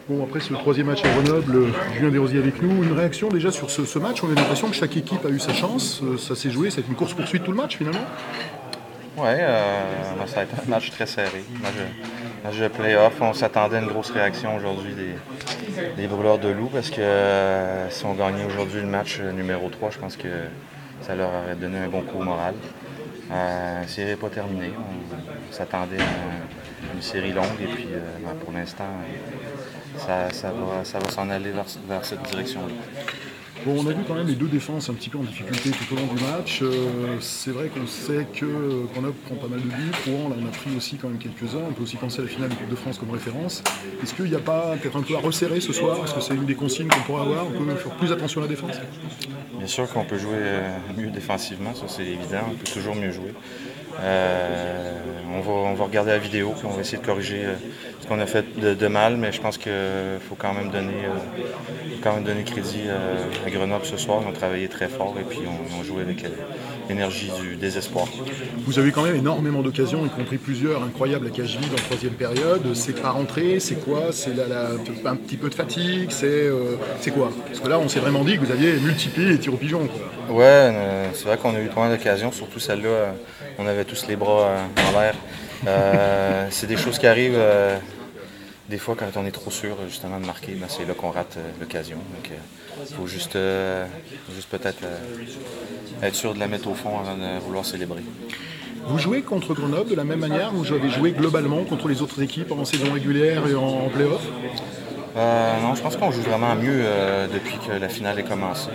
Bon, après ce troisième match à Grenoble, Julien Desrosiers avec nous. Une réaction déjà sur ce match. On a l'impression que chaque équipe a eu sa chance. Ça s'est joué, c'est une course-poursuite tout le match finalement. Oui, ça a été un match très serré. Match de play-off. On s'attendait à une grosse réaction aujourd'hui des brûleurs de loup parce que si on gagnait aujourd'hui le match numéro 3, je pense que ça leur aurait donné un bon coup au moral. La série n'est pas terminée. On s'attendait à une série longue et puis pour l'instant, ça va s'en aller vers cette direction-là. Bon, on a vu quand même les deux défenses un petit peu en difficulté tout au long du match. C'est vrai qu'on sait que Grenoble prend pas mal de buts. Rouen, là, on a pris aussi quand même quelques-uns. On peut aussi penser à la finale de Coupe de France comme référence. Est-ce qu'il n'y a pas peut-être un peu à resserrer ce soir? Est-ce que c'est une des consignes qu'on pourrait avoir? On peut faire plus attention à la défense? Bien sûr qu'on peut jouer mieux défensivement, ça c'est évident. On peut toujours mieux jouer. On va regarder la vidéo puis on va essayer de corriger ce qu'on a fait de mal, mais je pense qu'il faut quand même donner crédit à Grenoble ce soir. Ils ont travaillé très fort et puis on joué avec l'énergie du désespoir. Vous avez quand même énormément d'occasions, y compris plusieurs incroyables à Cageville en troisième période. C'est pas rentré, c'est quoi? C'est un petit peu de fatigue, c'est quoi? Parce que là, on s'est vraiment dit que vous aviez multiplié les tirs au pigeon, quoi. Ouais, c'est vrai qu'on a eu pas mal d'occasions, surtout celle-là, on avait tous les bras en l'air. C'est des choses qui arrivent des fois quand on est trop sûr justement de marquer, c'est là qu'on rate l'occasion. Donc il faut juste peut-être être sûr de la mettre au fond avant de vouloir célébrer. Vous jouez contre Grenoble de la même manière que vous avez joué globalement contre les autres équipes en saison régulière et en play-off? Non, je pense qu'on joue vraiment mieux depuis que la finale est commencée.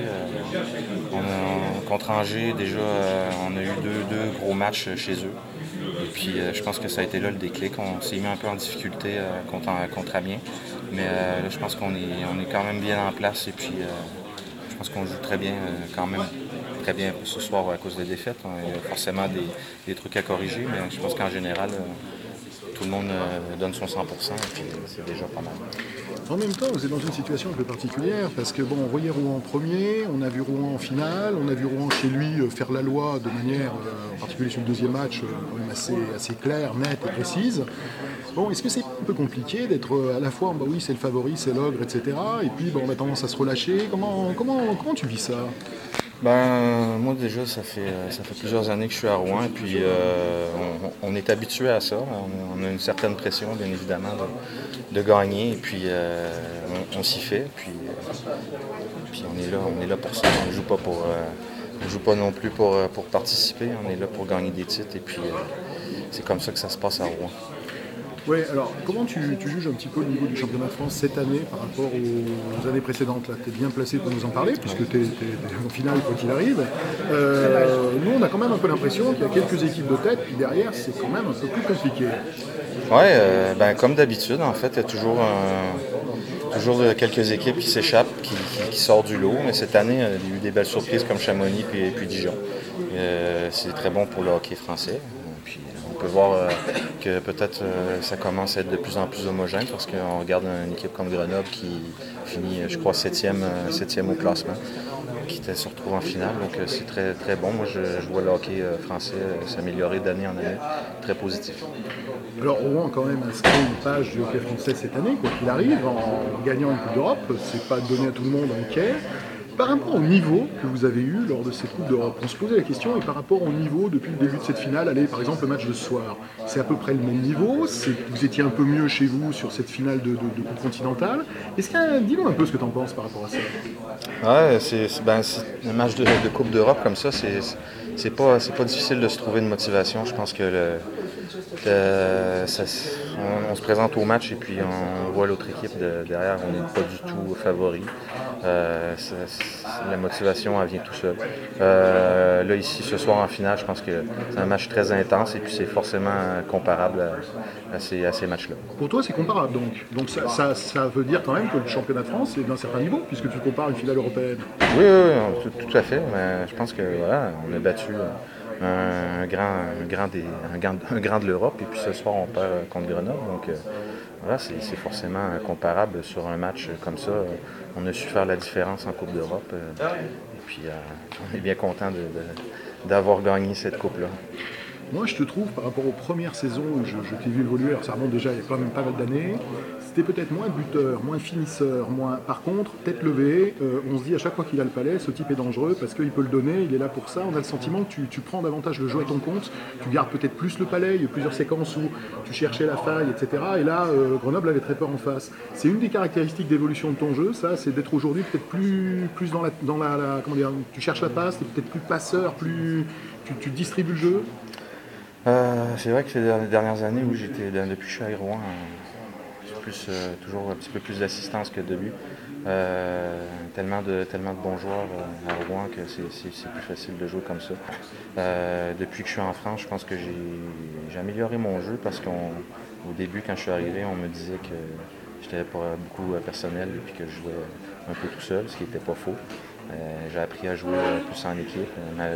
Contre Angers, déjà, on a eu deux gros matchs chez eux. Et puis, je pense que ça a été là le déclic. On s'est mis un peu en difficulté contre Amiens. Mais là, je pense qu'on est quand même bien en place. Et puis, je pense qu'on joue très bien, quand même très bien ce soir à cause des défaites. Il y a forcément des trucs à corriger, mais je pense qu'en général, tout le monde donne son 100% et puis c'est déjà pas mal. En même temps, vous êtes dans une situation un peu particulière parce que bon, on voyait Rouen en premier, on a vu Rouen en finale, on a vu Rouen chez lui faire la loi de manière, en particulier sur le deuxième match, quand même assez claire, nette et précise. Bon, est-ce que c'est un peu compliqué d'être à la fois, bah oui, c'est le favori, c'est l'ogre, etc. Et puis, bon, on a tendance à se relâcher. Comment tu vis ça? Moi déjà, ça fait plusieurs années que je suis à Rouen et puis on est habitué à ça. On a une certaine pression, bien évidemment, de gagner et puis on s'y fait. Puis on est là pour ça. On ne joue pas non plus pour participer. On est là pour gagner des titres et puis c'est comme ça que ça se passe à Rouen. Oui, alors comment tu juges un petit peu le niveau du championnat de France cette année par rapport aux années précédentes? Tu es bien placé pour nous en parler, puisque tu es en finale quoi qu'il arrive. Nous, on a quand même un peu l'impression qu'il y a quelques équipes de tête, puis derrière, c'est quand même un peu plus compliqué. Oui, comme d'habitude, en fait, il y a toujours quelques équipes qui s'échappent, qui sortent du lot. Mais cette année, il y a eu des belles surprises comme Chamonix puis Dijon. C'est très bon pour le hockey français. Puis, on peut voir que peut-être ça commence à être de plus en plus homogène parce qu'on regarde une équipe comme Grenoble qui finit, je crois, septième au classement, qui se retrouve en finale. Donc c'est très, très bon. Moi, je vois le hockey français s'améliorer d'année en année. Très positif. Alors Rouen a quand même inscrit une page du hockey français cette année, quoi qu'il arrive, en gagnant une Coupe d'Europe. C'est pas donné à tout le monde en hockey. Par rapport au niveau que vous avez eu lors de cette Coupe d'Europe, on se posait la question, et par rapport au niveau depuis le début de cette finale, allez, par exemple le match de ce soir, c'est à peu près le même niveau, vous étiez un peu mieux chez vous sur cette finale de Coupe continentale. Dis-nous un peu ce que tu en penses par rapport à ça. Ouais, c'est un match de Coupe d'Europe comme ça, c'est pas difficile de se trouver une motivation. Je pense que on se présente au match et puis on voit l'autre équipe derrière, on n'est pas du tout favori. La motivation, elle vient tout seul. Là, ici, ce soir en finale, je pense que c'est un match très intense et puis c'est forcément comparable à ces matchs-là. Pour toi, c'est comparable donc. Donc ça veut dire quand même que le championnat de France est d'un certain niveau, puisque tu compares une finale européenne. Oui, tout à fait. Mais je pense que voilà, on a battu un grand de l'Europe et puis ce soir on perd contre Grenoble. Donc voilà, c'est forcément comparable sur un match comme ça. On a su faire la différence en Coupe d'Europe. Et puis on est bien content d'avoir gagné cette coupe-là. Moi, je te trouve, par rapport aux premières saisons où je t'ai vu évoluer, alors ça remonte déjà il y a quand même pas mal d'années, c'était peut-être moins buteur, moins finisseur, moins. Par contre, tête levée, on se dit à chaque fois qu'il a le palais, ce type est dangereux parce qu'il peut le donner, il est là pour ça. On a le sentiment que tu prends davantage le jeu à ton compte, tu gardes peut-être plus le palais, il y a plusieurs séquences où tu cherchais la faille, etc. Et là, Grenoble avait très peur en face. C'est une des caractéristiques d'évolution de ton jeu, ça, c'est d'être aujourd'hui peut-être plus comment dire, tu cherches la passe, tu es peut-être plus passeur, tu distribues le jeu. C'est vrai que ces dernières années où j'étais, depuis que je suis à Rouen, toujours un petit peu plus d'assistance que de but. Tellement de bons joueurs à Rouen que c'est plus facile de jouer comme ça. Depuis que je suis en France, je pense que j'ai amélioré mon jeu parce qu'au début, quand je suis arrivé, on me disait que j'étais pas beaucoup personnel et puis que je jouais un peu tout seul, ce qui n'était pas faux. J'ai appris à jouer plus en équipe.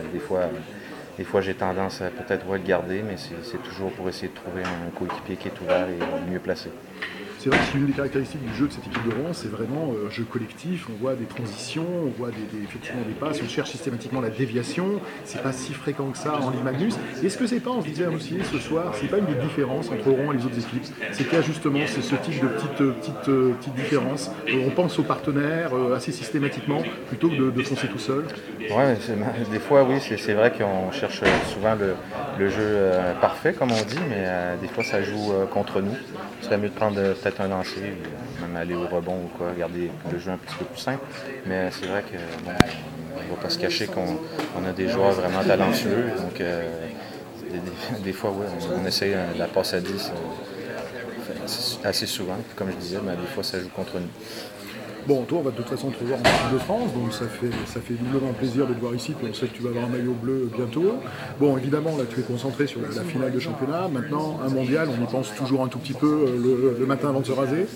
Des fois, j'ai tendance à peut-être le garder, mais c'est toujours pour essayer de trouver un coéquipier qui est ouvert et mieux placé. C'est vrai que c'est une des caractéristiques du jeu de cette équipe de Rouen, c'est vraiment jeu collectif, on voit des transitions, on voit effectivement des passes, on cherche systématiquement la déviation, c'est pas si fréquent que ça en Ligue Magnus. Est-ce que c'est pas, on se disait aussi ce soir, c'est pas une des différences entre Rouen et les autres équipes, c'est qu'il y a justement ce type de petite différence, on pense aux partenaires assez systématiquement plutôt que de foncer tout seul. Ouais, des fois oui, c'est vrai qu'on cherche souvent le jeu parfait comme on dit, mais des fois ça joue contre nous. Ce serait mieux de prendre peut-être un lancer, même aller au rebond ou quoi, garder le jeu un petit peu plus simple. Mais c'est vrai que on ne va pas se cacher qu'on a des joueurs vraiment talentueux. Donc des fois, ouais, on essaye la passe à 10 assez souvent. Puis, comme je disais, mais des fois ça joue contre nous. Bon, toi, on va de toute façon te revoir en équipe de France, donc ça fait doublement plaisir de te voir ici, puis on sait que tu vas avoir un maillot bleu bientôt. Bon, évidemment, là, tu es concentré sur la finale de championnat. Maintenant, un mondial, on y pense toujours un tout petit peu le matin avant de se raser.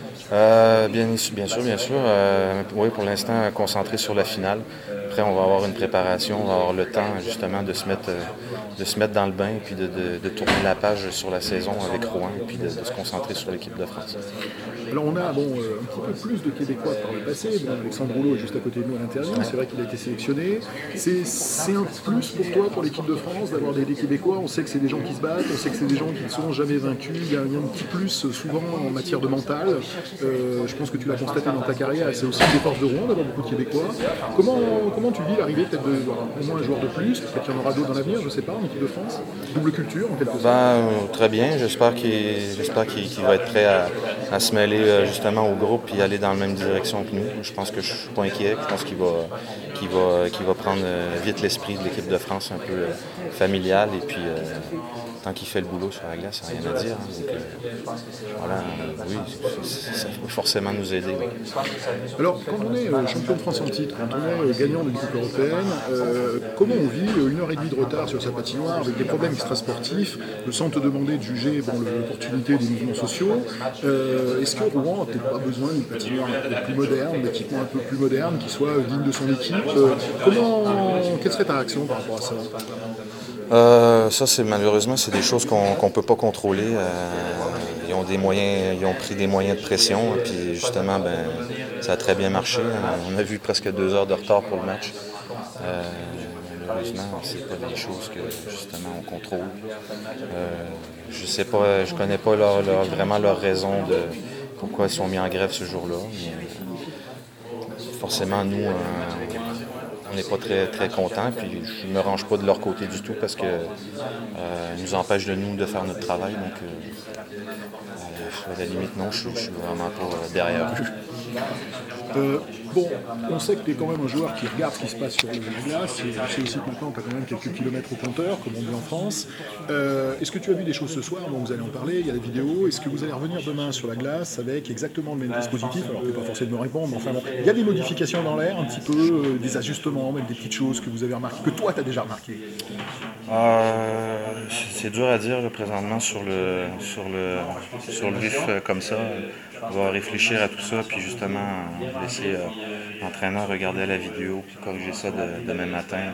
Bien sûr. Oui, pour l'instant, concentré sur la finale. Après, on va avoir une préparation, on va avoir le temps justement de se mettre dans le bain et puis de tourner la page sur la saison avec Rouen et puis de se concentrer sur l'équipe de France. Alors on a un petit peu plus de Québécois par le passé. Bon, Alexandre Rouleau est juste à côté de nous à l'intérieur. C'est vrai qu'il a été sélectionné. C'est un plus pour toi, pour l'équipe de France, d'avoir des Québécois. On sait que c'est des gens qui se battent, on sait que c'est des gens qui ne seront jamais vaincus. Il y a un petit plus souvent en matière de mental. Je pense que tu l'as constaté dans ta carrière. C'est aussi une force de Rouen d'avoir beaucoup de Québécois. Comment tu vis l'arrivée peut-être au moins un joueur de plus? Peut-être qu'il y en aura d'autres dans l'avenir, je ne sais pas, en équipe de France. Double culture en quelque sorte. Très bien. J'espère qu'il va être prêt à se mêler justement au groupe et aller dans la même direction que nous. Je pense que je ne suis pas inquiet. Je pense qu'il va prendre vite l'esprit de l'équipe de France un peu familial et puis tant qu'il fait le boulot sur la glace, ça n'a rien à dire. Donc, voilà, oui, ça peut forcément nous aider. Oui. Alors, quand on est champion de France en titre, quand on est gagnant d'une coupe européenne, comment on vit 1h30 de retard sur sa patinoire avec des problèmes extrasportifs, sans te demander de juger l'opportunité des mouvements sociaux? Est-ce que Rouen n'a peut-être pas besoin d'une patinoire un peu plus moderne, d'équipement un peu plus moderne, qui soit digne de son équipe? Quelle serait ta réaction par rapport à ça? Ça, malheureusement, c'est des choses qu'on ne peut pas contrôler. Ils ont pris des moyens de pression, et puis justement, ça a très bien marché. On a vu presque 2 heures de retard pour le match. Malheureusement, c'est pas des choses que justement on contrôle. Je sais pas, je connais pas vraiment leur raison de pourquoi ils sont mis en grève ce jour-là. Forcément, nous, on n'est pas très, très contents, puis je ne me range pas de leur côté du tout parce qu'ils nous empêchent de faire notre travail. Donc, à la limite, non, je suis vraiment pas derrière eux. On sait que tu es quand même un joueur qui regarde ce qui se passe sur la glace. Je sais aussi que maintenant tu as quand même quelques kilomètres au compteur, comme on dit en France. Est-ce que tu as vu des choses ce soir? Bon, vous allez en parler, il y a des vidéos. Est-ce que vous allez revenir demain sur la glace avec exactement le même dispositif? Alors, tu n'es pas forcé de me répondre, mais enfin bon, il y a des modifications dans l'air, un petit peu, des ajustements, même des petites choses que vous avez remarquées, que toi tu as déjà remarquées. C'est dur à dire là, présentement sur le vif comme ça. On va réfléchir à tout ça, puis justement laisser l'entraîneur regarder la vidéo, puis corriger ça demain matin.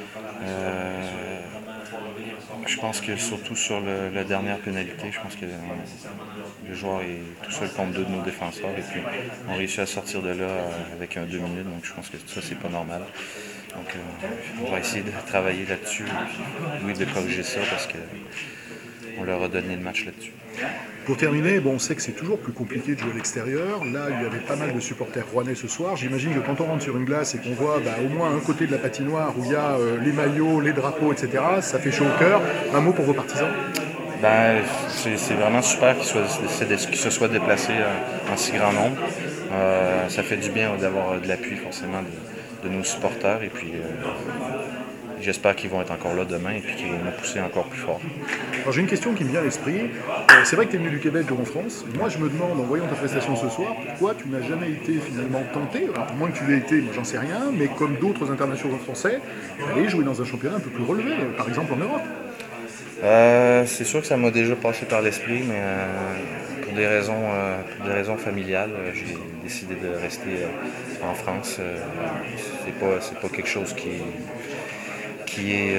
Je pense que surtout sur la dernière pénalité, je pense que le joueur est tout seul contre 2 de nos défenseurs, et puis on réussit à sortir de là avec un 2 minutes, donc je pense que ça c'est pas normal. Donc on va essayer de travailler là-dessus, et puis oui, de corriger ça, parce que on leur a donné le match là-dessus. Pour terminer, on sait que c'est toujours plus compliqué de jouer à l'extérieur. Là, il y avait pas mal de supporters rouennais ce soir. J'imagine que quand on rentre sur une glace et qu'on voit au moins un côté de la patinoire où il y a les maillots, les drapeaux, etc., ça fait chaud au cœur. Un mot pour vos partisans? C'est vraiment super qu'ils se soient déplacés en si grand nombre. Ça fait du bien d'avoir de l'appui forcément de nos supporters. Et puis j'espère qu'ils vont être encore là demain et puis qu'ils vont nous pousser encore plus fort. Alors j'ai une question qui me vient à l'esprit. C'est vrai que tu es venu du Québec jouer en France. Moi je me demande, en voyant ta prestation ce soir, pourquoi tu n'as jamais été finalement tenté, alors, à moins que tu l'aies été, moi j'en sais rien, mais comme d'autres internationaux français, aller jouer dans un championnat un peu plus relevé, par exemple en Europe. C'est sûr que ça m'a déjà passé par l'esprit, mais pour des raisons familiales, j'ai décidé de rester en France. C'est pas quelque chose qui est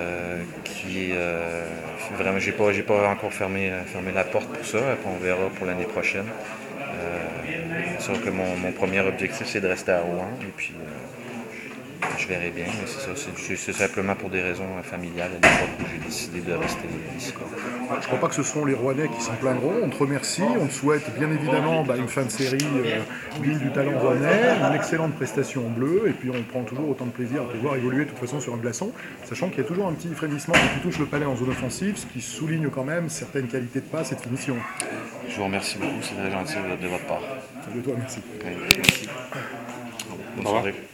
vraiment. J'ai pas encore fermé la porte pour ça. On verra pour l'année prochaine. C'est sûr que mon premier objectif c'est de rester à Rouen et puis je verrai bien, mais c'est ça, c'est simplement pour des raisons familiales à l'époque où j'ai décidé de rester ici. Je ne crois pas que ce seront les Rouennais qui s'en plaindront. On te remercie, on te souhaite bien évidemment une fin de série digne du talent rouennais, une excellente prestation en bleu, et puis on prend toujours autant de plaisir à te voir évoluer de toute façon sur un glaçon, sachant qu'il y a toujours un petit frémissement quand tu touches le palais en zone offensive, ce qui souligne quand même certaines qualités de passe et de finition. Je vous remercie beaucoup, c'est très gentil de votre part. De toi, merci. Merci. Bonne soirée.